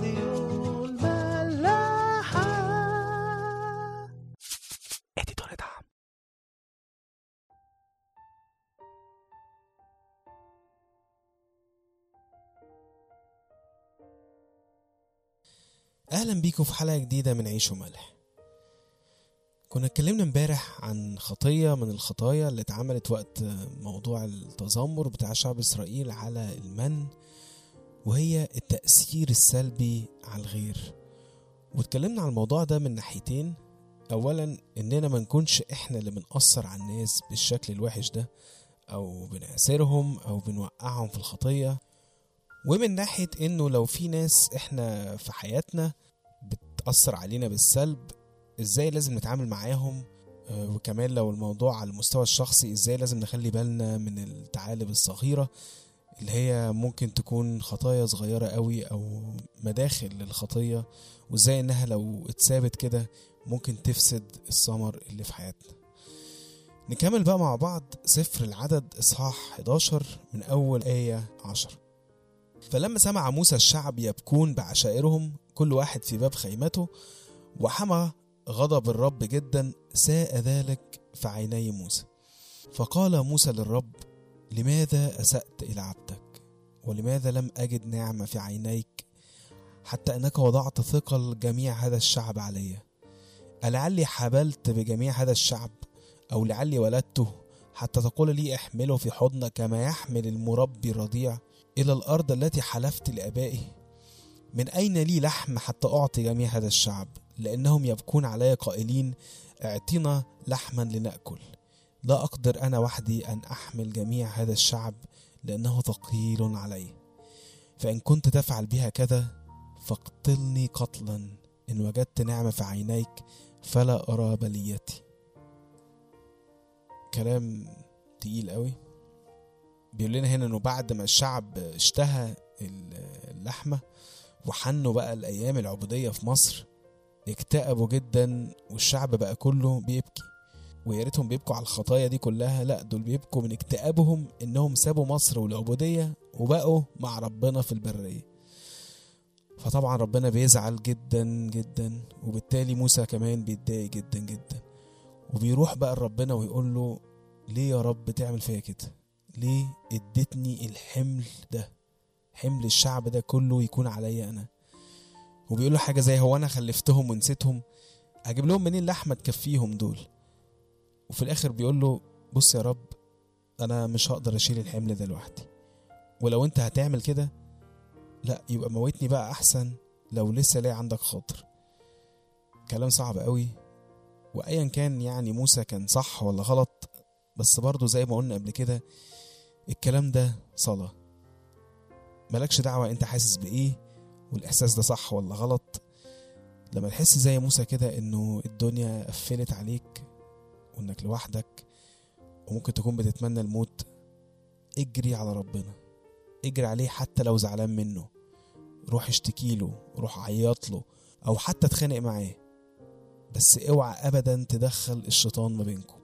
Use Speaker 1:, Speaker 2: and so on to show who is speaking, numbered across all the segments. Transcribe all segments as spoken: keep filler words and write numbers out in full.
Speaker 1: راديو الملاحة. اديتور دعم. اهلا بيكم في حلقة جديدة من عيش وملح. كنا اتكلمنا امبارح عن خطية من الخطايا اللي اتعملت وقت موضوع التذمر بتاع شعب إسرائيل على المن، وهي التأثير السلبي على الغير. واتكلمنا عن الموضوع ده من ناحيتين. اولا اننا ما نكونش احنا اللي بنأثر على الناس بالشكل الوحش ده، او بنأثرهم او بنوقعهم في الخطية، ومن ناحية انه لو في ناس احنا في حياتنا بتأثر علينا بالسلب، ازاي لازم نتعامل معاهم. وكمان لو الموضوع على المستوى الشخصي، ازاي لازم نخلي بالنا من التعالب الصغيرة اللي هي ممكن تكون خطايا صغيرة قوي او مداخل للخطية، وازاي انها لو اتثابت كده ممكن تفسد الثمر اللي في حياتنا. نكمل بقى مع بعض سفر العدد اصحاح حداشر من اول آية عشرة. فلما سمع موسى الشعب يبكون بعشائرهم كل واحد في باب خيمته، وحمى غضب الرب جدا، ساء ذلك في عيني موسى. فقال موسى للرب: لماذا أسأت إلى عبدك؟ ولماذا لم أجد نعمة في عينيك حتى أنك وضعت ثقل جميع هذا الشعب علي؟ ألعلي حبلت بجميع هذا الشعب، أو لعلي ولدته حتى تقول لي احمله في حضنك كما يحمل المربي الرضيع إلى الأرض التي حلفت لآبائه؟ من أين لي لحم حتى أعطي جميع هذا الشعب؟ لأنهم يبكون علي قائلين: اعطنا لحما لنأكل. لا أقدر أنا وحدي أن أحمل جميع هذا الشعب، لأنه ثقيل علي. فإن كنت تفعل بها كذا فاقتلني قتلا، إن وجدت نعمة في عينيك فلا أرى بليتي. كلام تقيل قوي. بيقول لنا هنا أنه بعد ما الشعب اشتهى اللحمة وحنوا بقى الأيام العبودية في مصر، اكتئبوا جدا، والشعب بقى كله بيبكي. وياريتهم بيبكوا على الخطايا دي كلها، لا دول بيبكوا من اكتئابهم انهم سابوا مصر والعبودية وبقوا مع ربنا في البرية. فطبعا ربنا بيزعل جدا جدا، وبالتالي موسى كمان بيتضايق جدا جدا، وبيروح بقى لربنا ويقول له: ليه يا رب تعمل فيا كده؟ ليه اديتني الحمل ده، حمل الشعب ده كله يكون عليا انا؟ وبيقول له حاجة زي: هو انا خلفتهم ونسيتهم؟ اجيب لهم منين لحمة تكفيهم دول؟ وفي الاخر بيقول له: بص يا رب، انا مش هقدر اشيل الحمل ده لوحدي، ولو انت هتعمل كده لا يبقى موتني بقى احسن، لو لسه ليه عندك خاطر. كلام صعب قوي. وايا كان يعني موسى كان صح ولا غلط، بس برضو زي ما قلنا قبل كده، الكلام ده صلاة. مالكش دعوة انت حاسس بايه والاحساس ده صح ولا غلط. لما تحس زي موسى كده انه الدنيا قفلت عليك وانك لوحدك وممكن تكون بتتمنى الموت، اجري على ربنا، اجري عليه حتى لو زعلان منه. روح اشتكي له، روح عيط له، او حتى اتخانق معاه، بس اوعى ابدا تدخل الشيطان ما بينكم.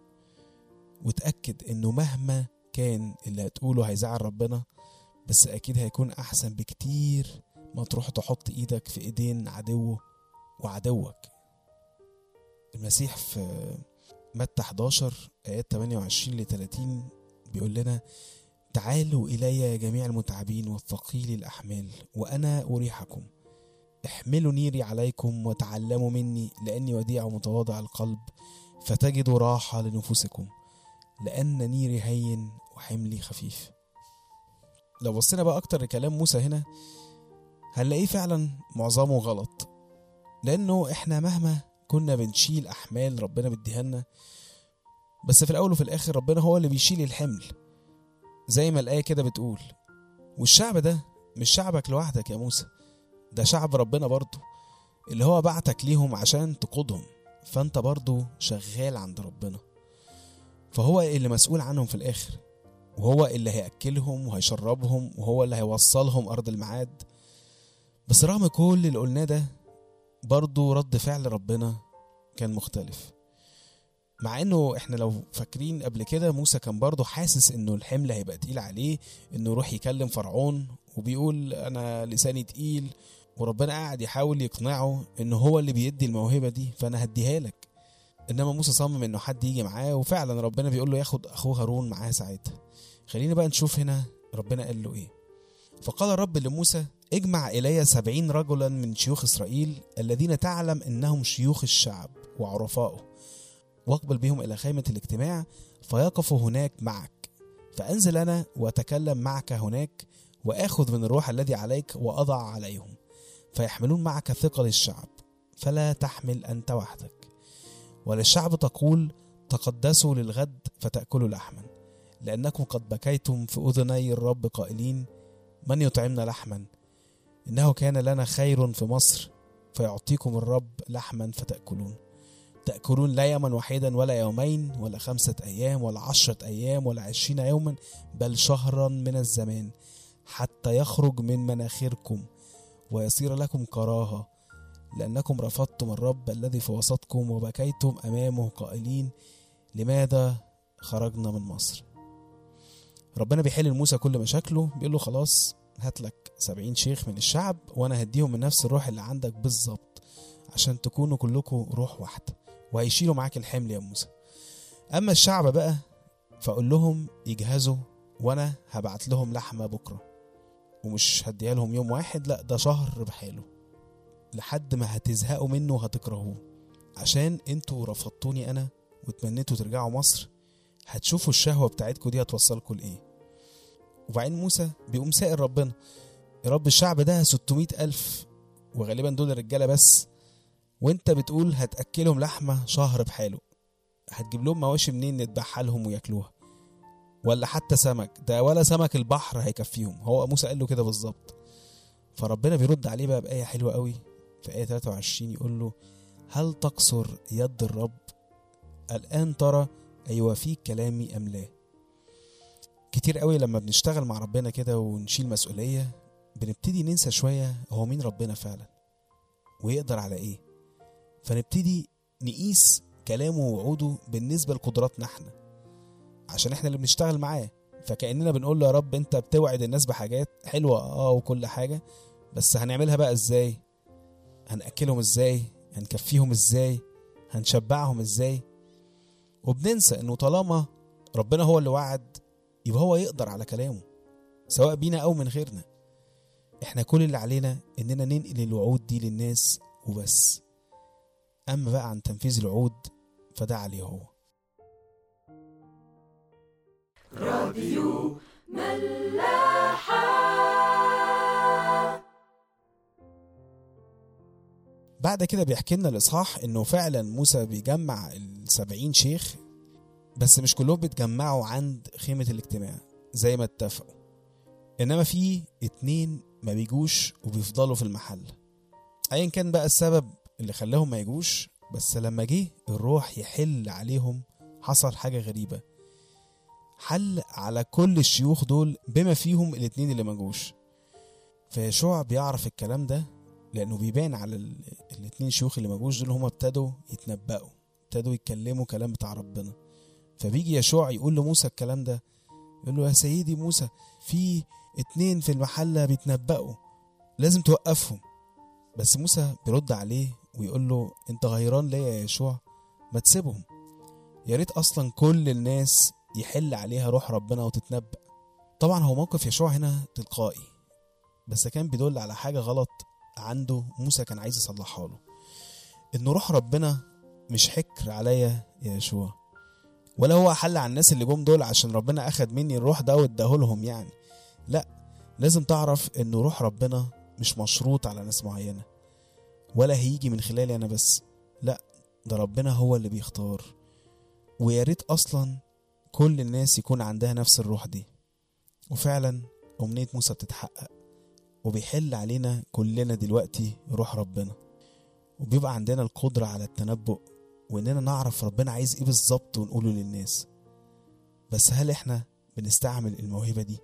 Speaker 1: وتأكد انه مهما كان اللي هتقوله هيزعل ربنا، بس اكيد هيكون احسن بكتير ما تروح تحط ايدك في ايدين عدوه وعدوك. المسيح في متى حداشر آيات ثمانية وعشرين لثلاثين بيقول لنا: تعالوا إلي جميع المتعبين والثقيل الأحمال وأنا أريحكم. احملوا نيري عليكم وتعلموا مني، لأني وديع ومتواضع القلب، فتجدوا راحة لنفوسكم، لأن نيري هين وحملي خفيف. لو بصينا بقى أكتر لكلام موسى هنا هنلاقيه فعلا معظمه غلط، لأنه إحنا مهما كنا بنشيل أحمال ربنا بديهالنا، بس في الأول وفي الآخر ربنا هو اللي بيشيل الحمل زي ما الآية كده بتقول. والشعب ده مش شعبك لوحدك يا موسى، ده شعب ربنا برضو اللي هو بعتك ليهم عشان تقودهم، فأنت برضو شغال عند ربنا، فهو اللي مسؤول عنهم في الآخر، وهو اللي هيأكلهم وهيشربهم، وهو اللي هيوصلهم أرض الميعاد. بس رغم كل اللي قلناه ده، برضو رد فعل ربنا كان مختلف. مع انه احنا لو فاكرين قبل كده موسى كان برضو حاسس انه الحمل هيبقى تقيل عليه، انه يروح يكلم فرعون وبيقول انا لساني تقيل وربنا قاعد يحاول يقنعه انه هو اللي بيدي الموهبة دي، فانا هديها لك. انما موسى صمم انه حد يجي معاه، وفعلا ربنا بيقول له ياخد اخوه هارون معاه ساعتها. خلينا بقى نشوف هنا ربنا قال له ايه. فقال الرب لموسى اجمع الي سبعين رجلا من شيوخ اسرائيل الذين تعلم انهم شيوخ الشعب وعرفائه، واقبل بهم الى خيمة الاجتماع فيقفوا هناك معك، فانزل انا واتكلم معك هناك، واخذ من الروح الذي عليك واضع عليهم، فيحملون معك ثقل الشعب، فلا تحمل انت وحدك. وللشعب تقول تقدسوا للغد فتأكلوا لحما، لأنكم قد بكيتم في أذني الرب قائلين من يطعمنا لحما؟ إنه كان لنا خير في مصر، فيعطيكم الرب لحما فتأكلون. تأكلون لا يوما واحدا ولا يومين ولا خمسة أيام ولا عشرة أيام ولا عشرين يوما، بل شهرا من الزمان، حتى يخرج من مناخركم ويصير لكم كراهة، لأنكم رفضتم الرب الذي في وسطكم وبكيتم أمامه قائلين لماذا خرجنا من مصر. ربنا بيحل لموسى كل مشاكله، بيقول له خلاص هات لك سبعين شيخ من الشعب وانا هديهم من نفس الروح اللي عندك بالظبط، عشان تكونوا كلكم روح واحدة، وهيشيلوا معاك الحمل يا موسى. اما الشعب بقى فقول لهم يجهزوا، وانا هبعت لهم لحمة بكرة، ومش هديها لهم يوم واحد، لا ده شهر بحاله، لحد ما هتزهقوا منه وهتكرهوه، عشان انتوا رفضتوني انا وتمنيتوا ترجعوا مصر. هتشوفوا الشهوة بتاعتكم دي هتوصلكم لإيه. وبعدين موسى بيقوم سائل ربنا، يا رب الشعب ده ستمائة ألف وغالبا دول الرجالة بس، وانت بتقول هتأكلهم لحمة شهر بحاله، هتجيب لهم مواشي منين نذبحها لهم وياكلوها؟ ولا حتى سمك ده، ولا سمك البحر هيكفيهم. هو موسى قال له كده بالظبط. فربنا بيرد عليه بقى بآية حلوة قوي في آية ثلاثة وعشرين، يقول له هل تقصر يد الرب؟ الآن ترى أيوافيك كلامي أم لا. كتير قوي لما بنشتغل مع ربنا كده ونشيل مسؤولية بنبتدي ننسى شوية هو مين ربنا فعلا ويقدر على ايه، فنبتدي نقيس كلامه ووعوده بالنسبة لقدراتنا احنا، عشان احنا اللي بنشتغل معاه. فكأننا بنقول له يا رب انت بتوعد الناس بحاجات حلوة اه وكل حاجة، بس هنعملها بقى ازاي؟ هنأكلهم ازاي؟ هنكفيهم ازاي؟ هنشبعهم ازاي؟ وبننسى انه طالما ربنا هو اللي وعد يبقى هو يقدر على كلامه، سواء بينا او من غيرنا. احنا كل اللي علينا اننا ننقل الوعود دي للناس وبس. اما بقى عن تنفيذ الوعود فده عليه هو.
Speaker 2: راديو ملاحة.
Speaker 1: بعد كده بيحكي لنا الإصحاح إنه فعلا موسى بيجمع السبعين شيخ، بس مش كلهم بيتجمعوا عند خيمة الاجتماع زي ما اتفقوا، إنما في اتنين ما بيجوش وبيفضلوا في المحل. أيا كان بقى السبب اللي خلاهم ما يجوش، بس لما جه الروح يحل عليهم حصل حاجة غريبة، حل على كل الشيوخ دول بما فيهم الاتنين اللي ما جوش. فيشوع بيعرف الكلام ده لأنه بيبان على الاتنين شيوخ اللي ما جوش دول، هما ابتدوا يتنبأوا، ابتدوا يتكلموا كلام بتاع ربنا. فبيجي يشوع يقول لموسى الكلام ده، يقول له يا سيدي موسى في اتنين في المحلة بيتنبأوا لازم توقفهم. بس موسى بيرد عليه ويقول له انت غيران ليه يا يشوع؟ ما تسيبهم، يا ريت اصلا كل الناس يحل عليها روح ربنا وتتنبأ. طبعا هو موقف يشوع هنا تلقائي، بس كان بيدل على حاجة غلط عنده موسى كان عايز يصلحها له، انه روح ربنا مش حكر عليا يا يشوع، ولا هو حل على الناس اللي جم دول عشان ربنا اخد مني الروح ده واداه لهم يعني. لا، لازم تعرف انه روح ربنا مش مشروط على ناس معينة، ولا هيجي من خلالي انا بس، لا ده ربنا هو اللي بيختار. ويا ريت اصلا كل الناس يكون عندها نفس الروح دي. وفعلا امنية موسى بتتحقق، وبيحل علينا كلنا دلوقتي روح ربنا، وبيبقى عندنا القدرة على التنبؤ واننا نعرف ربنا عايز ايه بالظبط ونقوله للناس. بس هل احنا بنستعمل الموهبة دي؟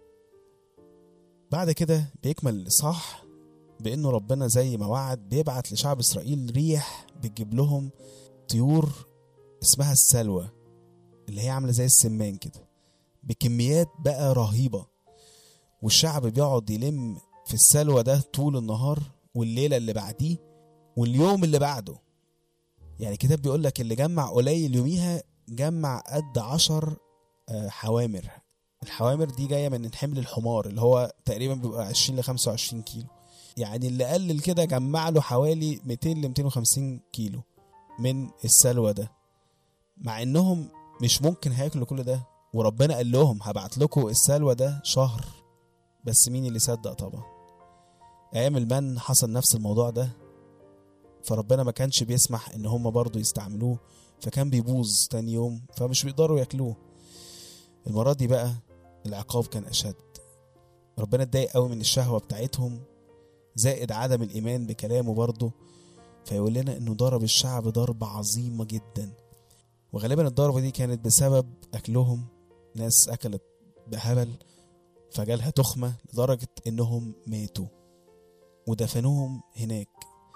Speaker 1: بعد كده بيكمل الإصحاح بانه ربنا زي ما وعد بيبعت لشعب اسرائيل ريح بتجيب لهم طيور اسمها السلوى، اللي هي عاملة زي السمان كده بكميات بقى رهيبة، والشعب بيقعد يلم في السلوى ده طول النهار والليلة اللي بعديه واليوم اللي بعده. يعني الكتاب بيقول لك اللي جمع قليل يوميها جمع قد عشر حوامر. الحوامر دي جاية من حمل الحمار اللي هو تقريبا بيبقى عشرين لخمسة وعشرين كيلو. يعني اللي قلل كده جمع له حوالي مئتين لمئتين وخمسين كيلو من السلوى ده، مع انهم مش ممكن هياكلوا كل ده. وربنا قال لهم هبعت لكم السلوى ده شهر، بس مين اللي صدق؟ طبعا ايام المن حصل نفس الموضوع ده، فربنا ما كانش بيسمح ان هم برضو يستعملوه، فكان بيبوظ تاني يوم فمش بيقدروا ياكلوه. المرة دي بقى العقاب كان اشد. ربنا اتضايق قوي من الشهوة بتاعتهم زائد عدم الايمان بكلامه برضو، فيقول لنا انه ضرب الشعب ضربة عظيمة جدا. وغالبا الضربة دي كانت بسبب اكلهم. ناس اكلت بهبل فجالها تخمة لدرجة انهم ماتوا ودفنوهم هناك.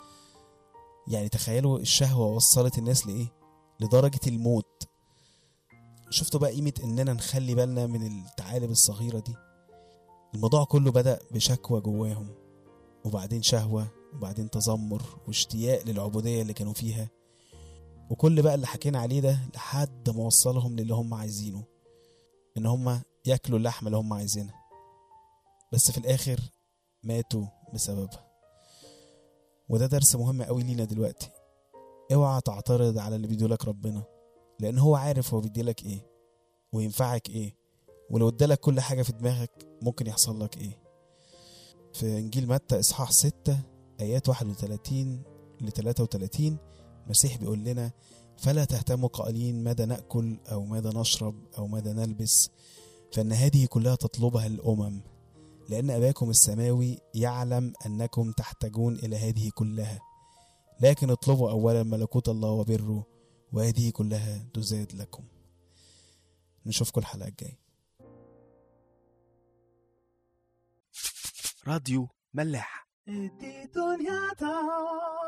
Speaker 1: يعني تخيلوا الشهوة وصلت الناس لإيه؟ لدرجة الموت. شفتوا بقى قيمة إننا نخلي بالنا من الثعالب الصغيرة دي. الموضوع كله بدأ بشكوى جواهم، وبعدين شهوة، وبعدين تذمر واشتياق للعبودية اللي كانوا فيها، وكل بقى اللي حكينا عليه ده لحد ما وصلهم للي هم عايزينه، إن هم يأكلوا اللحمة اللي هم عايزينها، بس في الآخر ماتوا بسببها. وده درس مهم قوي لينا دلوقتي. اوعى تعترض على اللي بيدولك ربنا، لان هو عارف هو بيديلك ايه وينفعك ايه، ولو ادالك كل حاجة في دماغك ممكن يحصل لك ايه. في انجيل متى اصحاح ستة ايات واحد وثلاثين لثلاثة وثلاثين المسيح بيقول لنا: فلا تهتموا قائلين ماذا نأكل او ماذا نشرب او ماذا نلبس، فان هذه كلها تطلبها الامم، لأن أباكم السماوي يعلم أنكم تحتاجون إلى هذه كلها، لكن اطلبوا أولا ملكوت الله وبره، وهذه كلها تزاد لكم. نشوفكم الحلقة الجاية.
Speaker 3: راديو ملاح.